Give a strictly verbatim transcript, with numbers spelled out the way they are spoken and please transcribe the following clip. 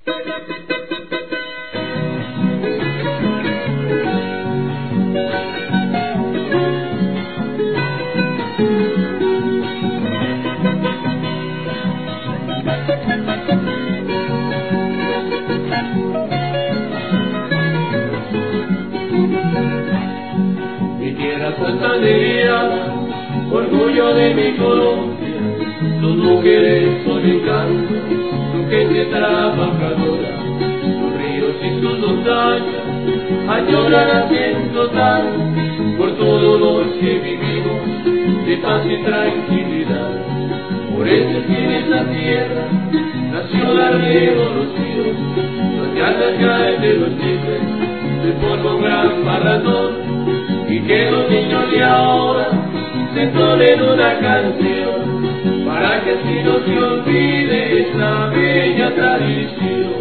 Mi tierra costanera, orgullo de mi Colombia, sus mujeres son encanto, su gente trabajadora, sus ríos y sus montañas añoran haciendo tanto por todos los que vivimos de paz y tranquilidad. Por eso es que en esa tierra nació la revolución, donde a las calles de los libres se forma un gran maratón, y que los niños de ahora se entonen una canción, para que así no se olvide esta bella tradición.